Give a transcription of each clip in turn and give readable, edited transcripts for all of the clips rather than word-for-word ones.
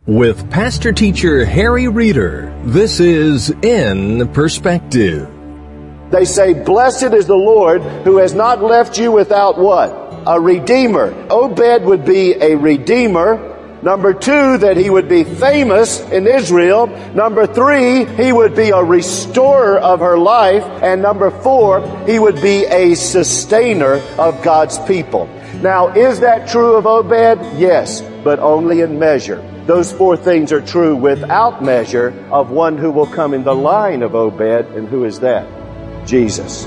With Pastor Teacher Harry Reeder, this is In Perspective. They say, blessed is the Lord who has not left you without what? A redeemer. Obed would be a redeemer. Number two, that he would be famous in Israel. Number three, he would be a restorer of her life. And number four, he would be a sustainer of God's people. Now, is that true of Obed? Yes, but only in measure. Those four things are true without measure of one who will come in the line of Obed. And who is that? Jesus.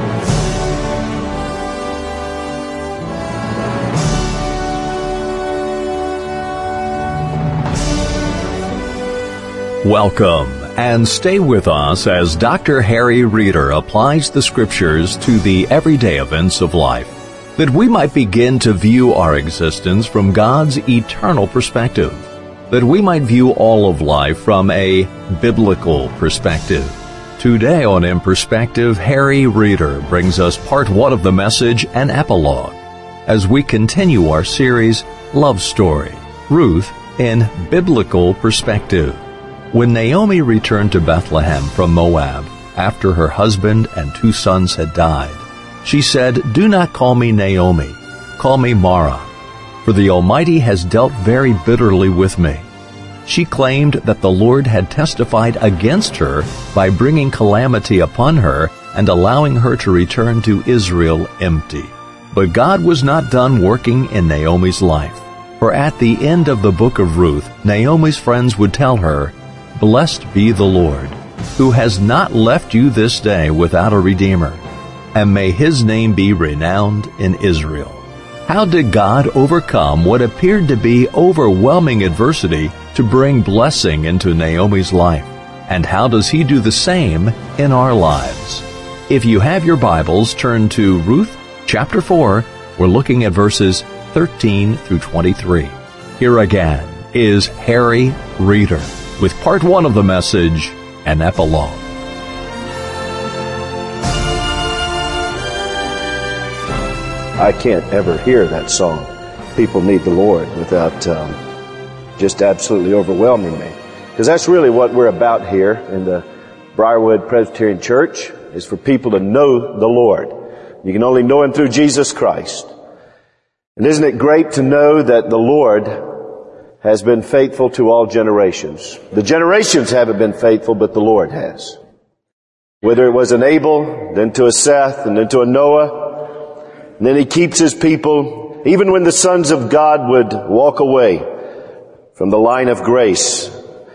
Welcome, and stay with us as Dr. Harry Reeder applies the Scriptures to the everyday events of life, that we might begin to view our existence from God's eternal perspective, that we might view all of life from a biblical perspective. Today on In Perspective, Harry Reeder brings us part one of the message and epilogue as we continue our series, Love Story, Ruth in Biblical Perspective. When Naomi returned to Bethlehem from Moab after her husband and 2 sons had died, she said, "Do not call me Naomi, call me Mara, for the Almighty has dealt very bitterly with me." She claimed that the Lord had testified against her by bringing calamity upon her and allowing her to return to Israel empty. But God was not done working in Naomi's life, for at the end of the book of Ruth, Naomi's friends would tell her, "Blessed be the Lord, who has not left you this day without a redeemer, and may his name be renowned in Israel." How did God overcome what appeared to be overwhelming adversity to bring blessing into Naomi's life? And how does he do the same in our lives? If you have your Bibles, turn to Ruth chapter 4. We're looking at verses 13 through 23. Here again is Harry Reeder with part one of the message, an epilogue. I can't ever hear that song, "People Need the Lord," without just absolutely overwhelming me. Because that's really what we're about here in the Briarwood Presbyterian Church, is for people to know the Lord. You can only know Him through Jesus Christ. And isn't it great to know that the Lord has been faithful to all generations? The generations haven't been faithful, but the Lord has. Whether it was an Abel, then to a Seth, and then to a Noah, and then He keeps His people, even when the sons of God would walk away from the line of grace.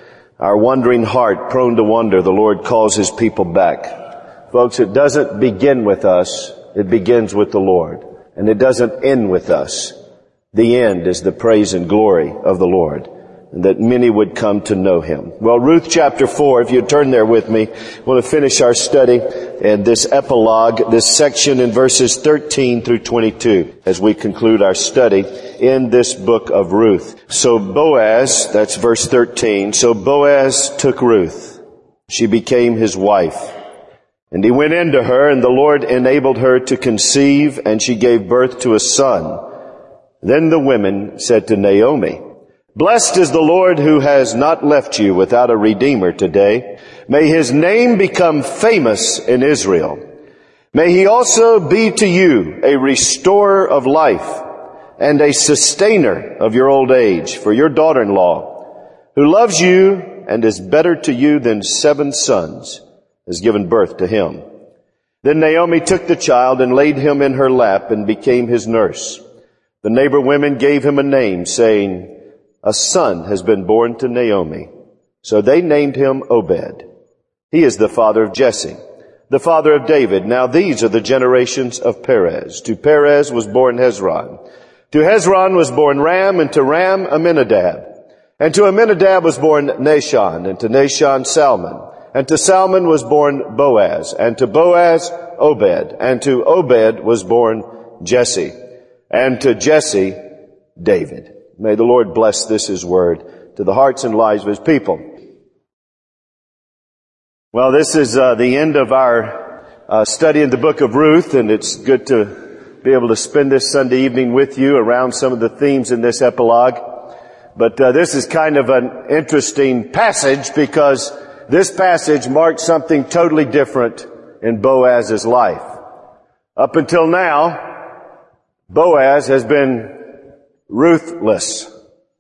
Our wandering heart, prone to wander, the Lord calls His people back. Folks, it doesn't begin with us. It begins with the Lord. And it doesn't end with us. The end is the praise and glory of the Lord, and that many would come to know Him. Well, Ruth chapter 4, if you turn there with me, I want to finish our study and this epilogue, this section in verses 13 through 22, as we conclude our study in this book of Ruth. So Boaz, that's verse 13, so Boaz took Ruth. She became his wife. And he went into her, and the Lord enabled her to conceive, and she gave birth to a son. Then the women said to Naomi, "Blessed is the Lord who has not left you without a redeemer today. May his name become famous in Israel. May he also be to you a restorer of life and a sustainer of your old age for your daughter-in-law, who loves you and is better to you than 7 sons, has given birth to him." Then Naomi took the child and laid him in her lap and became his nurse. The neighbor women gave him a name, saying, "A son has been born to Naomi." So they named him Obed. He is the father of Jesse, the father of David. Now these are the generations of Perez. To Perez was born Hezron. To Hezron was born Ram, and to Ram Amminadab. And to Amminadab was born Nahshon, and to Nahshon Salmon. And to Salmon was born Boaz, and to Boaz Obed. And to Obed was born Jesse, and to Jesse David. May the Lord bless this His word to the hearts and lives of His people. Well, this is the end of our study in the book of Ruth, and it's good to be able to spend this Sunday evening with you around some of the themes in this epilogue. But this is kind of an interesting passage because this passage marks something totally different in Boaz's life. Up until now, Boaz has been ruthless.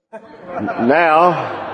Now,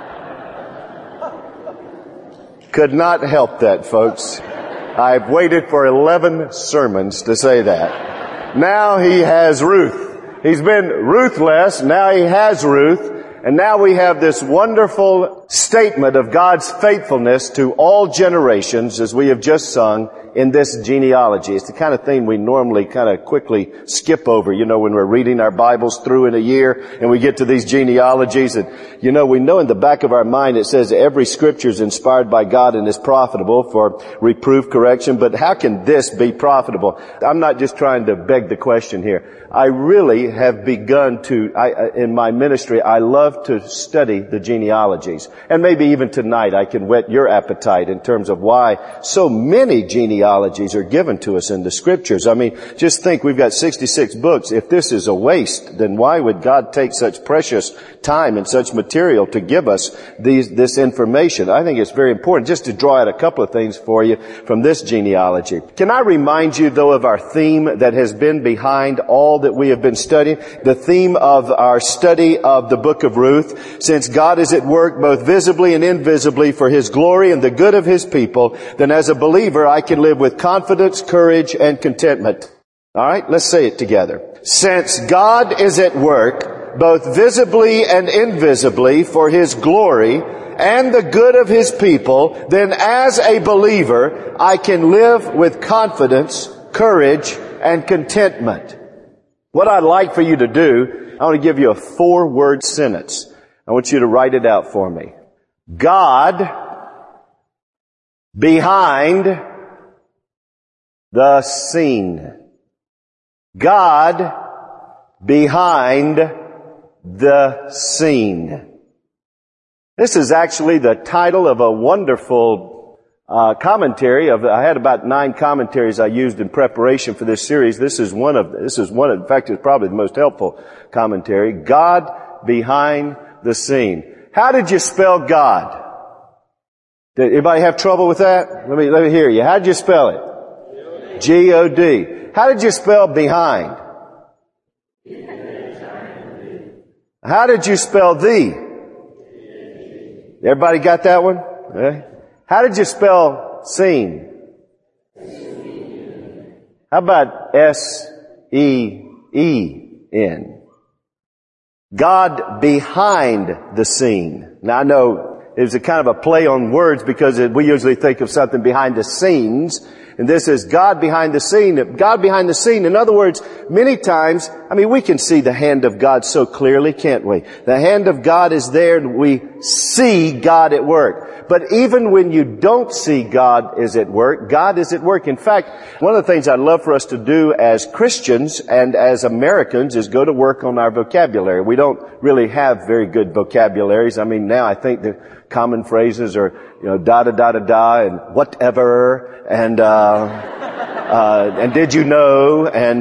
could not help that, folks. I've waited for 11 sermons to say that. Now he has Ruth. He's been ruthless, now he has Ruth, and now we have this wonderful statement of God's faithfulness to all generations, as we have just sung, in this genealogy. It's the kind of thing we normally kind of quickly skip over, when we're reading our Bibles through in a year and we get to these genealogies. And, we know in the back of our mind it says every scripture is inspired by God and is profitable for reproof, correction. But how can this be profitable? I'm not just trying to beg the question here. I really have begun in my ministry, I love to study the genealogies. And maybe even tonight I can whet your appetite in terms of why so many genealogies are given to us in the scriptures. I mean, just think, we've got 66 books. If this is a waste, then why would God take such precious time and such material to give us this information? I think it's very important just to draw out a couple of things for you from this genealogy. Can I remind you, though, of our theme that has been behind all that we have been studying? The theme of our study of the book of Ruth. Since God is at work both visibly and invisibly for His glory and the good of His people, then as a believer I can live with confidence, courage, and contentment. All right, let's say it together. Since God is at work both visibly and invisibly for His glory and the good of His people, then as a believer I can live with confidence, courage, and contentment. What I'd like for you to do, I want to give you a 4-word sentence. I want you to write it out for me. God behind the scene. God behind the scene. This is actually the title of a wonderful commentary. I had about 9 commentaries I used in preparation for this series. This is one of, in fact, it's probably the most helpful commentary. God behind the scene. How did you spell God? Did anybody have trouble with that? Let me hear you. How did you spell it? G-O-D. How did you spell behind? How did you spell thee? Everybody got that one? Okay. How did you spell seen? How about S-E-E-N? God behind the scene. Now I know it's a kind of a play on words because we usually think of something behind the scenes. And this is God behind the scene. God behind the scene. In other words, many times, we can see the hand of God so clearly, can't we? The hand of God is there and we see God at work. But even when you don't see God is at work, God is at work. In fact, one of the things I'd love for us to do as Christians and as Americans is go to work on our vocabulary. We don't really have very good vocabularies. Now I think the common phrases are, da-da-da-da-da and whatever and did you know and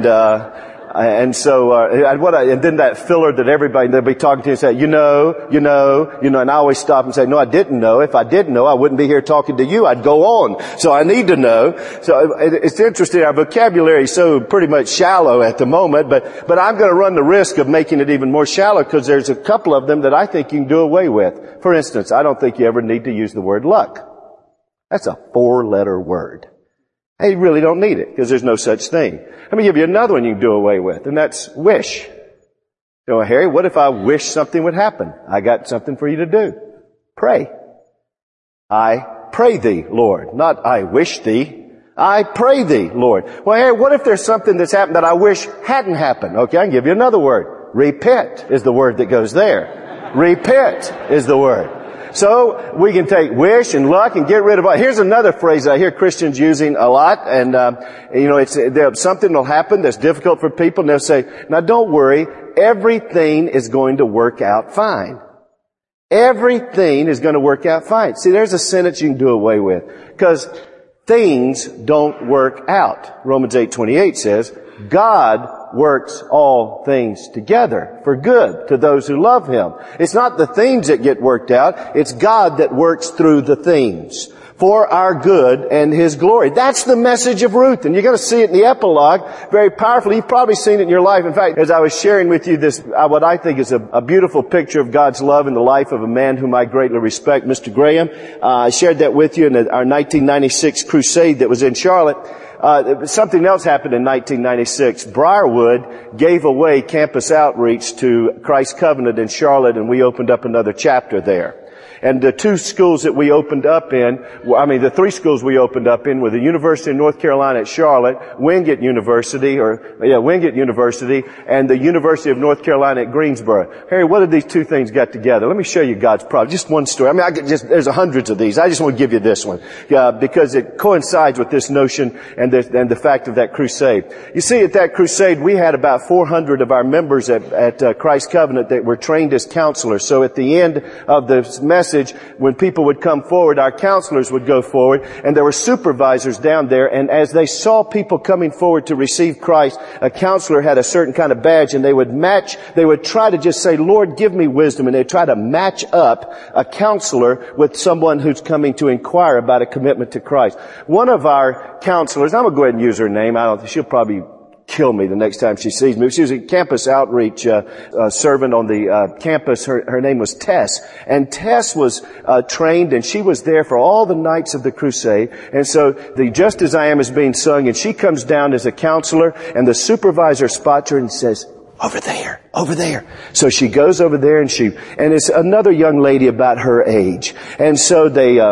then that filler that they'll be talking to you and say, you know, and I always stop and say, no, I didn't know. If I did know, I wouldn't be here talking to you. I'd go on. So I need to know. So it's interesting. Our vocabulary is so pretty much shallow at the moment, but I'm going to run the risk of making it even more shallow because there's a couple of them that I think you can do away with. For instance, I don't think you ever need to use the word luck. That's a 4-letter word. Hey, you really don't need it because there's no such thing. Let me give you another one you can do away with, and that's wish. Harry, what if I wish something would happen? I got something for you to do. Pray. I pray thee, Lord. Not I wish thee. I pray thee, Lord. Well, Harry, what if there's something that's happened that I wish hadn't happened? Okay, I can give you another word. Repent is the word that goes there. Repent is the word. So we can take wish and luck and get rid of all. Here's another phrase I hear Christians using a lot, and something will happen that's difficult for people, and they'll say, "Now don't worry, everything is going to work out fine." Everything is going to work out fine. See, there's a sentence you can do away with because things don't work out. Romans 8:28 says, "God works all things together for good to those who love Him. It's not the things that get worked out. It's God that works through the things for our good and His glory. That's the message of Ruth. And you're going to see it in the epilogue very powerfully. You've probably seen it in your life. In fact, as I was sharing with you this, what I think is a beautiful picture of God's love in the life of a man whom I greatly respect, Mr. Graham. I shared that with you in our 1996 crusade that was in Charlotte. Something else happened in 1996. Briarwood gave away campus outreach to Christ Covenant in Charlotte, and we opened up another chapter there. And the two schools that we opened up in, the three schools we opened up in were the University of North Carolina at Charlotte, Wingate University, and the University of North Carolina at Greensboro. Harry, what did these two things get together? Let me show you God's providence. Just one story. There's hundreds of these. I just want to give you this one, because it coincides with this notion and the fact of that crusade. You see, at that crusade, we had about 400 of our members at Christ Covenant that were trained as counselors. So at the end of the message, when people would come forward, our counselors would go forward, and there were supervisors down there, and as they saw people coming forward to receive Christ, a counselor had a certain kind of badge, and they would try to just say, Lord, give me wisdom, and they'd try to match up a counselor with someone who's coming to inquire about a commitment to Christ. One of our counselors, I'm going to go ahead and use her name, she'll probably kill me the next time she sees me. She was a campus outreach servant on the campus. Her name was Tess. And Tess was trained, and she was there for all the nights of the crusade. And so the Just As I Am is being sung, and she comes down as a counselor, and the supervisor spots her and says, over there. So she goes over there, and it's another young lady about her age. And so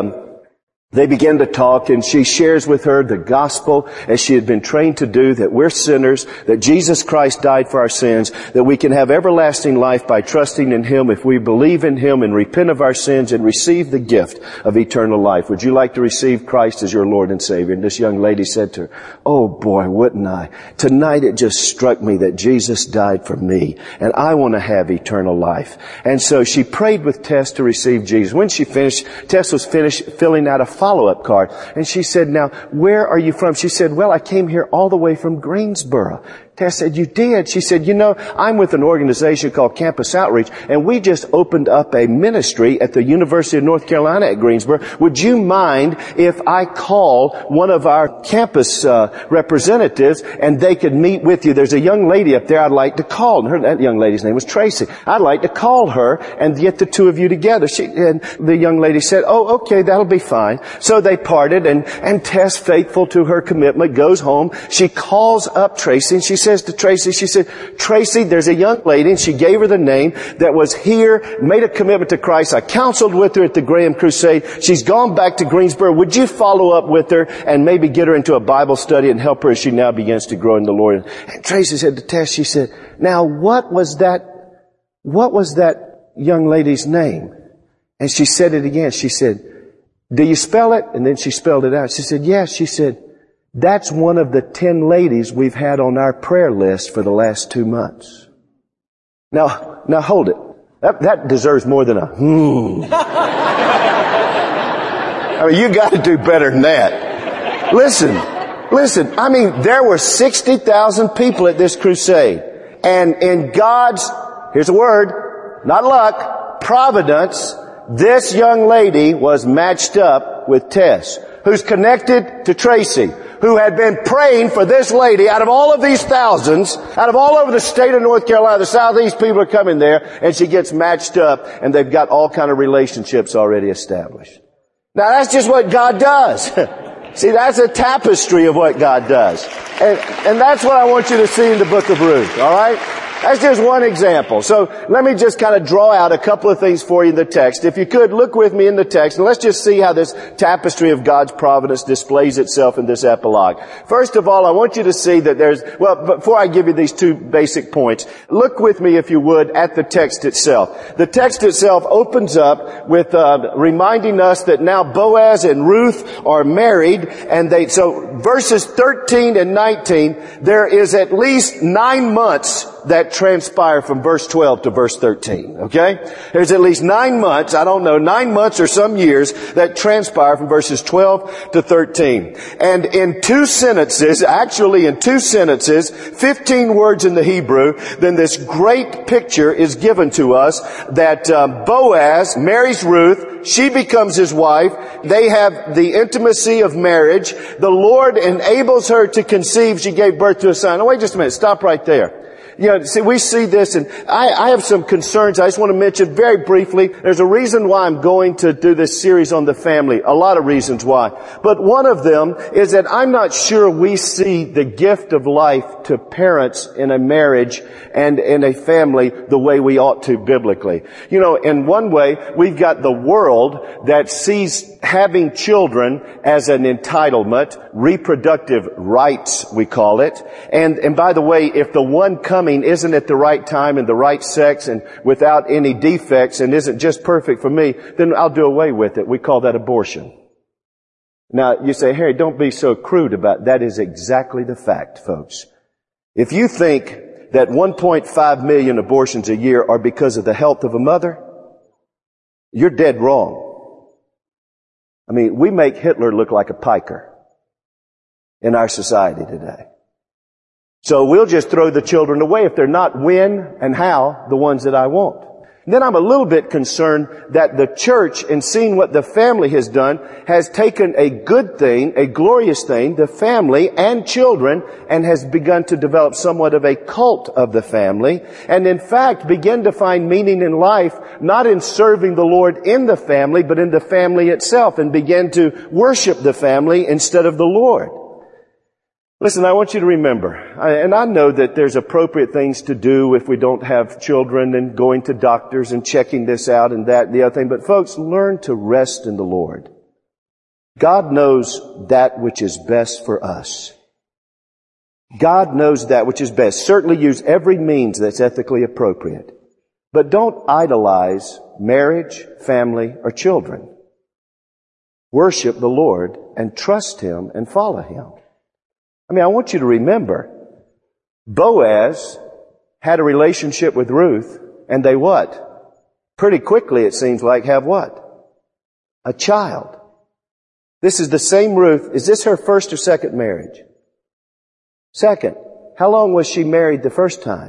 they begin to talk, and she shares with her the gospel as she had been trained to do, that we're sinners, that Jesus Christ died for our sins, that we can have everlasting life by trusting in Him if we believe in Him and repent of our sins and receive the gift of eternal life. Would you like to receive Christ as your Lord and Savior? And this young lady said to her, oh boy, wouldn't I? Tonight it just struck me that Jesus died for me, and I want to have eternal life. And so she prayed with Tess to receive Jesus. When she finished, Tess was finished filling out a follow-up card. And she said, now, where are you from? She said, well, I came here all the way from Greensboro. Tess said, you did? She said, I'm with an organization called Campus Outreach, and we just opened up a ministry at the University of North Carolina at Greensboro. Would you mind if I call one of our campus representatives and they could meet with you? There's a young lady up there I'd like to call. That young lady's name was Tracy. I'd like to call her and get the two of you together. And the young lady said, oh, okay, that'll be fine. So they parted, and Tess, faithful to her commitment, goes home. She calls up Tracy, and she says to Tracy, she said, Tracy, there's a young lady, and she gave her the name, that was here, made a commitment to Christ. I counseled with her at the Graham Crusade. She's gone back to Greensboro. Would you follow up with her and maybe get her into a Bible study and help her as she now begins to grow in the Lord? And Tracy said to Tess, she said, now what was that young lady's name? And she said it again. She said, do you spell it? And then she spelled it out. She said, yes. She said, that's one of the 10 ladies we've had on our prayer list for the last 2 months. Now hold it. That deserves more than a you got to do better than that. Listen. There were 60,000 people at this crusade. And in God's, here's a word, not luck, providence, this young lady was matched up with Tess, who's connected to Tracy, who had been praying for this lady out of all of these thousands, out of all over the state of North Carolina. The Southeast people are coming there, and she gets matched up, and they've got all kind of relationships already established. Now that's just what God does. See, that's a tapestry of what God does. And that's what I want you to see in the book of Ruth, all right? That's just one example. So let me just kind of draw out a couple of things for you in the text. If you could, look with me in the text, and let's just see how this tapestry of God's providence displays itself in this epilogue. First of all, I want you to see that before I give you these two basic points, look with me, if you would, at the text itself. The text itself opens up with reminding us that now Boaz and Ruth are married, and so verses 13 and 19, there is at least 9 months that transpire from verse 12 to verse 13. Okay? There's at least 9 months, 9 months or some years that transpire from verses 12 to 13. And in 2 sentences, 15 words in the Hebrew, then this great picture is given to us that Boaz marries Ruth. She becomes his wife. They have the intimacy of marriage. The Lord enables her to conceive. She gave birth to a son. Oh, wait just a minute. Stop right there. You know, see, we see this, and I have some concerns I just want to mention very briefly. There's a reason why I'm going to do this series on the family. A lot of reasons why. But one of them is that I'm not sure we see the gift of life to parents in a marriage and in a family the way we ought to biblically. You know, in one way, we've got the world that sees having children as an entitlement, reproductive rights, we call it. And by the way, if the one coming isn't at the right time and the right sex and without any defects and isn't just perfect for me, then I'll do away with it. We call that abortion. Now, you say, Harry, don't be so crude about it. That is exactly the fact, folks. If you think that 1.5 million abortions a year are because of the health of a mother, you're dead wrong. I mean, we make Hitler look like a piker in our society today. So we'll just throw the children away if they're not when and how the ones that I want. And then I'm a little bit concerned that the church, in seeing what the family has done, has taken a good thing, a glorious thing, the family and children, and has begun to develop somewhat of a cult of the family, and in fact begin to find meaning in life, not in serving the Lord in the family, but in the family itself, and begin to worship the family instead of the Lord. Listen, I want you to remember, and I know that there's appropriate things to do if we don't have children and going to doctors and checking this out and that and the other thing, but folks, learn to rest in the Lord. God knows that which is best for us. God knows that which is best. Certainly use every means that's ethically appropriate. But don't idolize marriage, family, or children. Worship the Lord and trust Him and follow Him. I mean, I want you to remember, Boaz had a relationship with Ruth, and they what? Pretty quickly, it seems like, have what? A child. This is the same Ruth. Is this her first or second marriage? Second. How long was she married the first time?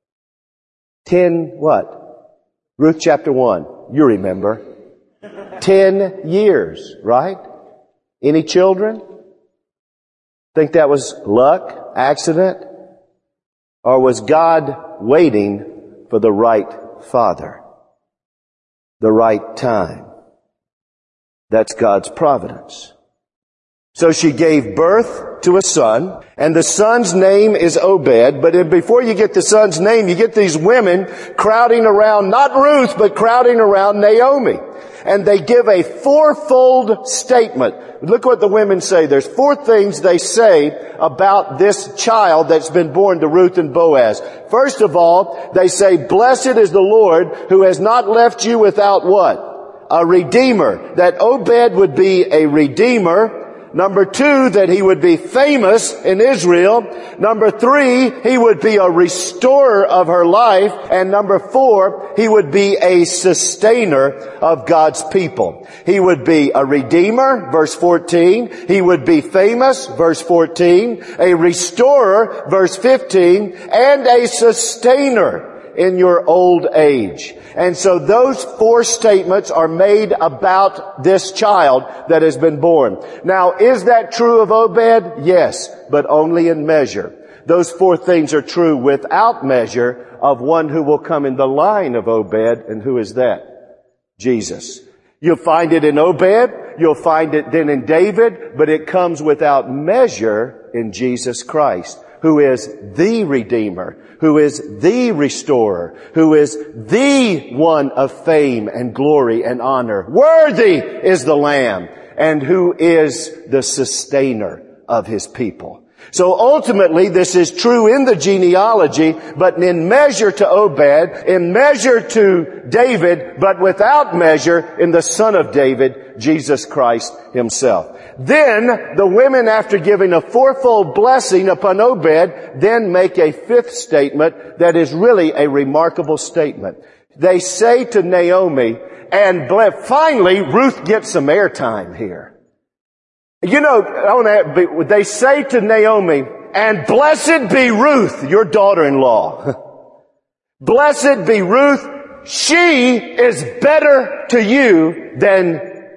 10 what? Ruth chapter 1. You remember. 10 years, right? Any children? Think that was luck, accident? Or was God waiting for the right father? The right time? That's God's providence. So she gave birth to a son, and the son's name is Obed. But before you get the son's name, you get these women crowding around, not Ruth, but crowding around Naomi. And they give a fourfold statement. Look what the women say. There's 4 things they say about this child that's been born to Ruth and Boaz. First of all, they say, "Blessed is the Lord who has not left you without" what? A redeemer. That Obed would be a redeemer. Number 2, that he would be famous in Israel. Number 3, he would be a restorer of her life. And number 4, he would be a sustainer of God's people. He would be a redeemer, verse 14. He would be famous, verse 14. A restorer, verse 15. And a sustainer in your old age. And so those 4 statements are made about this child that has been born. Now, is that true of Obed? Yes, but only in measure. Those 4 things are true without measure of one who will come in the line of Obed. And who is that? Jesus. You'll find it in Obed. You'll find it then in David. But it comes without measure in Jesus Christ, who is the Redeemer, who is the Restorer, who is the one of fame and glory and honor. Worthy is the Lamb, and who is the sustainer of His people. So ultimately, this is true in the genealogy, but in measure to Obed, in measure to David, but without measure in the son of David, Jesus Christ himself. Then the women, after giving a fourfold blessing upon Obed, then make a fifth statement that is really a remarkable statement. They say to Naomi, and finally Ruth gets some airtime here. You know, they say to Naomi, and blessed be Ruth, your daughter-in-law. Blessed be Ruth. She is better to you than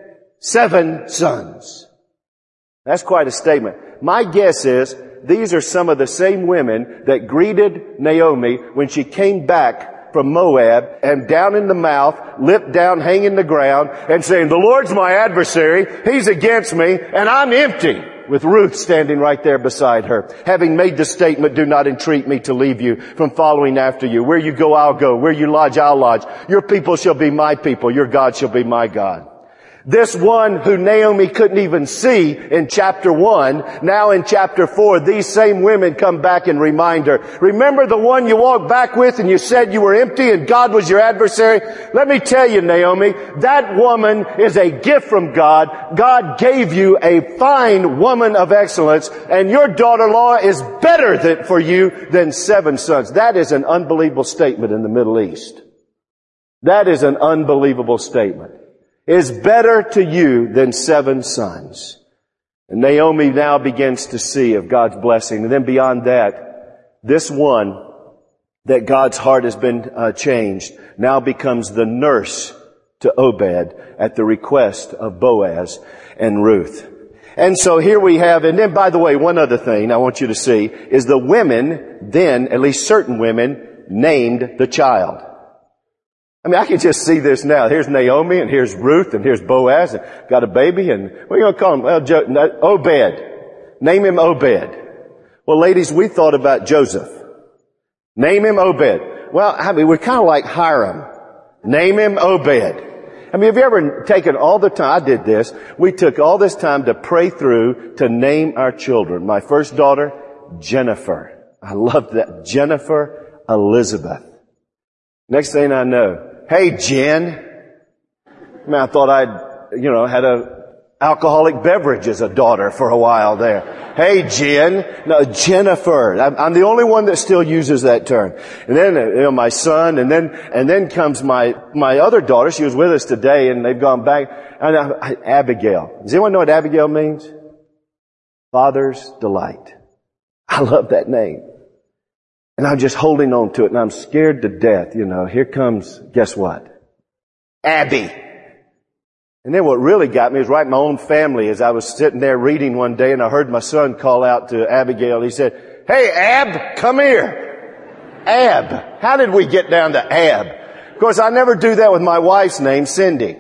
7 sons. That's quite a statement. My guess is these are some of the same women that greeted Naomi when she came back from Moab, and down in the mouth, lip down, hanging the ground, and saying, the Lord's my adversary, He's against me, and I'm empty. With Ruth standing right there beside her, having made the statement, do not entreat me to leave you from following after you. Where you go, I'll go. Where you lodge, I'll lodge. Your people shall be my people. Your God shall be my God. This one who Naomi couldn't even see in chapter 1, now in chapter 4, these same women come back and remind her, remember the one you walked back with and you said you were empty and God was your adversary? Let me tell you, Naomi, that woman is a gift from God. God gave you a fine woman of excellence, and your daughter-in-law is better for you than 7 sons. That is an unbelievable statement in the Middle East. That is an unbelievable statement. Is better to you than 7 sons. And Naomi now begins to see of God's blessing. And then beyond that, this one that God's heart has been changed now becomes the nurse to Obed at the request of Boaz and Ruth. And so here we have, and then by the way, one other thing I want you to see is the women then, at least certain women, named the child. I mean, I can just see this now. Here's Naomi, and here's Ruth, and here's Boaz, and got a baby, and what are you going to call him? Well, Obed. Name him Obed. Well, ladies, we thought about Joseph. Name him Obed. Well, I mean, we're kind of like Hiram. Name him Obed. I mean, have you ever taken all the time? I did this. We took all this time to pray through to name our children. My first daughter, Jennifer. I loved that. Jennifer Elizabeth. Next thing I know, hey, Jen. I mean, I thought I'd, had a alcoholic beverage as a daughter for a while there. Hey, Jen. No, Jennifer. I'm the only one that still uses that term. And then, my son, and then comes my other daughter. She was with us today, and they've gone back. Abigail. Does anyone know what Abigail means? Father's delight. I love that name. And I'm just holding on to it, and I'm scared to death. Here comes, guess what? Abby. And then what really got me is right in my own family, as I was sitting there reading one day, and I heard my son call out to Abigail. He said, hey, Ab, come here. Ab. How did we get down to Ab? Of course, I never do that with my wife's name, Cindy.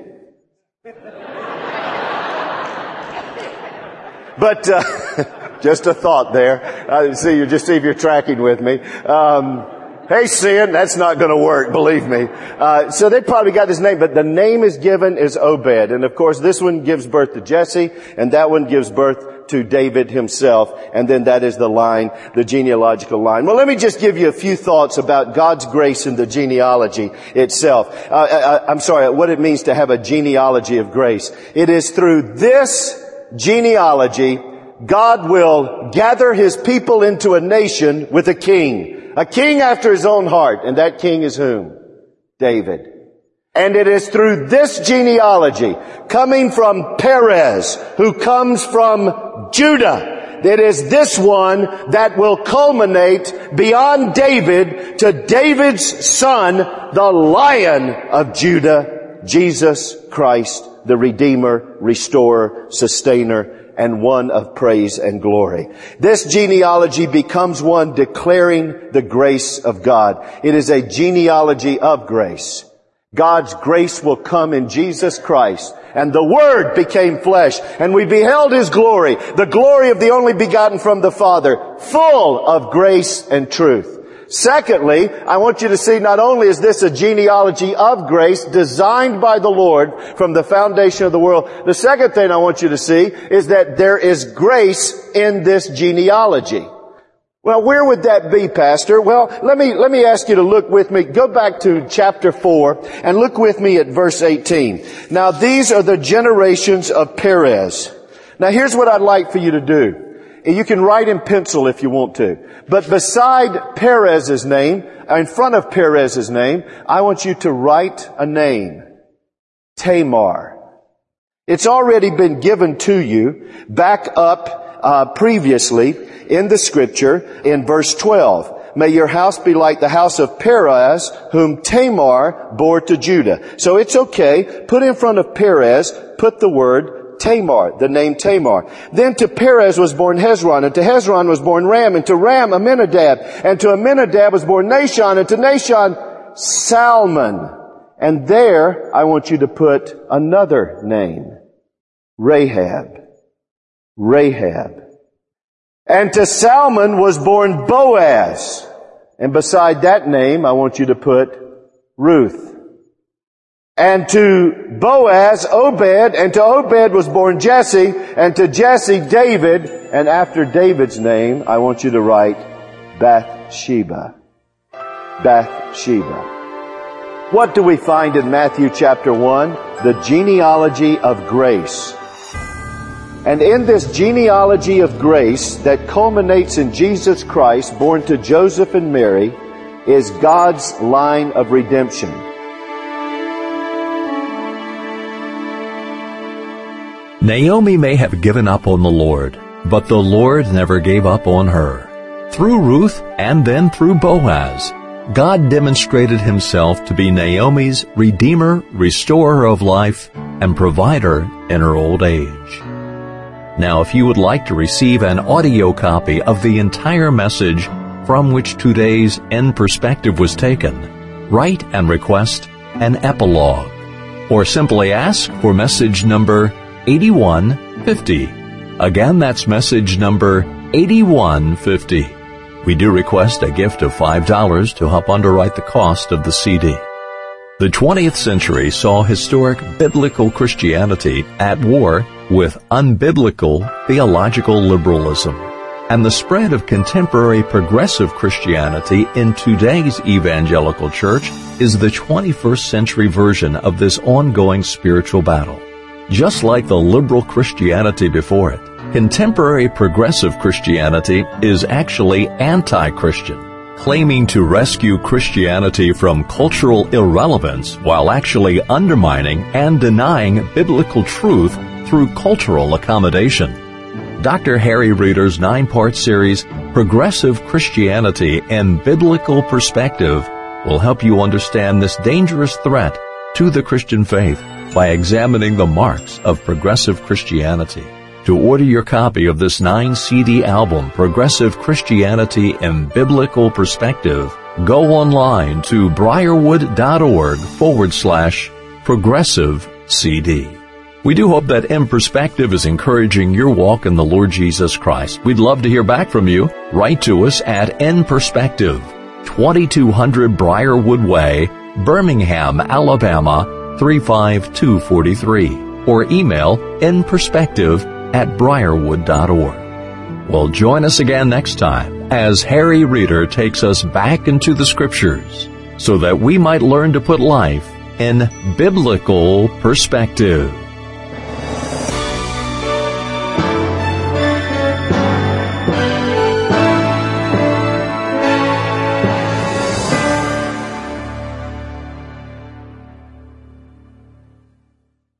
But, just a thought there. See if you're tracking with me. Hey, Sin, that's not going to work, believe me. So they probably got his name, but the name is given is Obed. And of course, this one gives birth to Jesse, and that one gives birth to David himself. And then that is the genealogical line. Well, let me just give you a few thoughts about God's grace in the genealogy itself. What it means to have a genealogy of grace. It is through this genealogy God will gather His people into a nation with a king after His own heart. And that king is whom? David. And it is through this genealogy, coming from Perez, who comes from Judah, it is this one that will culminate beyond David to David's son, the Lion of Judah, Jesus Christ, the Redeemer, Restorer, Sustainer, and one of praise and glory. This genealogy becomes one declaring the grace of God. It is a genealogy of grace. God's grace will come in Jesus Christ. And the Word became flesh, and we beheld His glory, the glory of the only begotten from the Father, full of grace and truth. Secondly, I want you to see not only is this a genealogy of grace designed by the Lord from the foundation of the world, the second thing I want you to see is that there is grace in this genealogy. Well, where would that be, Pastor? Well, let me ask you to look with me. Go back to chapter 4 and look with me at verse 18. Now, these are the generations of Perez. Now, here's what I'd like for you to do. You can write in pencil if you want to. But beside Perez's name, in front of Perez's name, I want you to write a name. Tamar. It's already been given to you back up previously in the scripture in verse 12. May your house be like the house of Perez, whom Tamar bore to Judah. So it's okay. Put in front of Perez, put the word Tamar, the name Tamar. Then to Perez was born Hezron, and to Hezron was born Ram, and to Ram Amminadab, and to Amminadab was born Nahshon, and to Nahshon Salmon. And there I want you to put another name. Rahab. Rahab. And to Salmon was born Boaz. And beside that name, I want you to put Ruth. And to Boaz, Obed, and to Obed was born Jesse, and to Jesse, David, and after David's name, I want you to write Bathsheba. Bathsheba. What do we find in Matthew chapter 1? The genealogy of grace. And in this genealogy of grace that culminates in Jesus Christ, born to Joseph and Mary, is God's line of redemption. Naomi may have given up on the Lord, but the Lord never gave up on her. Through Ruth and then through Boaz, God demonstrated Himself to be Naomi's Redeemer, Restorer of life, and Provider in her old age. Now, if you would like to receive an audio copy of the entire message from which today's In Perspective was taken, write and request an epilogue, or simply ask for message number 8150. Again, that's message number 8150. We do request a gift of $5 to help underwrite the cost of the CD. The 20th century saw historic biblical Christianity at war with unbiblical theological liberalism, and the spread of contemporary progressive Christianity in today's evangelical church is the 21st century version of this ongoing spiritual battle. Just like the liberal Christianity before it, contemporary progressive Christianity is actually anti-Christian, claiming to rescue Christianity from cultural irrelevance while actually undermining and denying biblical truth through cultural accommodation. Dr. Harry Reeder's 9-part series, Progressive Christianity and Biblical Perspective, will help you understand this dangerous threat to the Christian faith by examining the marks of progressive Christianity. To order your copy of this 9-CD album, Progressive Christianity and Biblical Perspective, go online to briarwood.org/progressive CD. We do hope that In Perspective is encouraging your walk in the Lord Jesus Christ. We'd love to hear back from you. Write to us at In Perspective, 2200 Briarwood Way, Birmingham, Alabama, 35243, or email inperspective@briarwood.org. Well, join us again next time as Harry Reeder takes us back into the Scriptures so that we might learn to put life in biblical perspective.